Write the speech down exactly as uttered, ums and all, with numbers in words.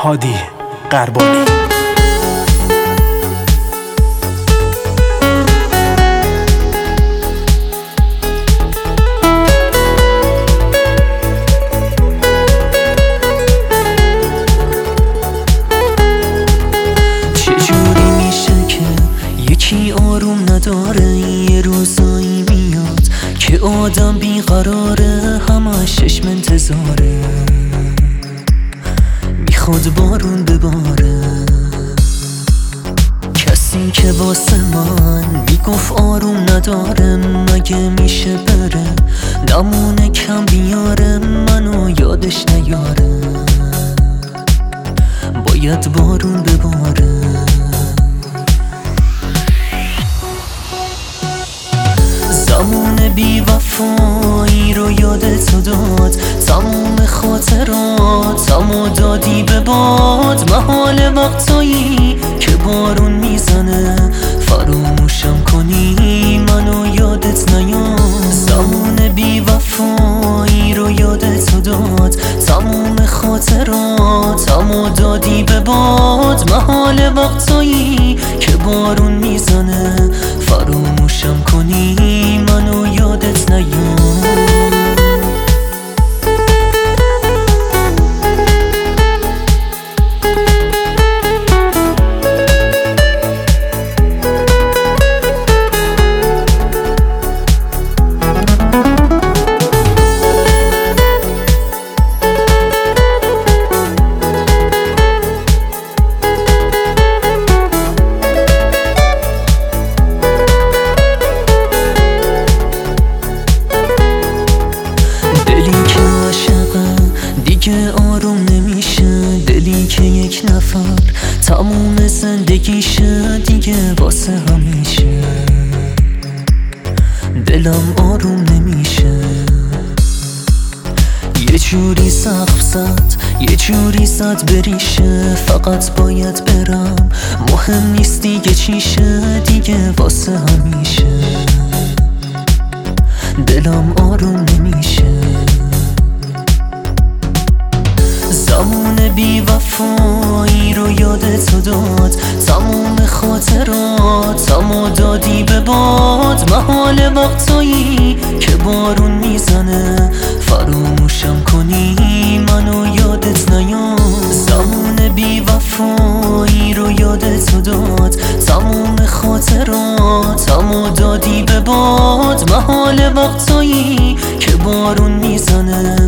هادی قربانی. چجوری میشه که یکی آروم نداره؟ یه روزایی میاد که آدم بیقراره، همش چشم انتظاره، میخواد بارون بباره. کسی که واسه من میگفت آروم نداره، مگه میشه بره نمونه کم بیاره، منو یادش نیاره، باید بارون بباره. زمان بی وفایی رو یادت داد، تموم خاطراتمو دادی به باد. محال وقتایی که بارون میزنه فراموشم کنی، منو یادت نیاد. زمان بی وفایی رو یادت داد، تموم خاطراتمو دادی به باد. محال وقتایی که بارون میزنه فراموشم کنی، منو یادت نیاد. دیگه آروم نمیشه، دلی که یک نفر تموم زندگیشه، دیگه واسه همیشه دلم آروم نمیشه. یه جوری سقف زد، یه جوری زد بریشه، فقط باید برم، مهم نیست دیگه چیشه، دیگه واسه همیشه دلم آروم نمیشه. زمان بی وفایی رو یادت داد، تموم خاطراتمو دادی به باد. محال وقتایی که بارون میزنه فراموشم کنی، منو یادت نیاد. زمان بی وفایی رو یادت داد، تموم خاطراتمو دادی به باد. محال وقتایی که بارون میزنه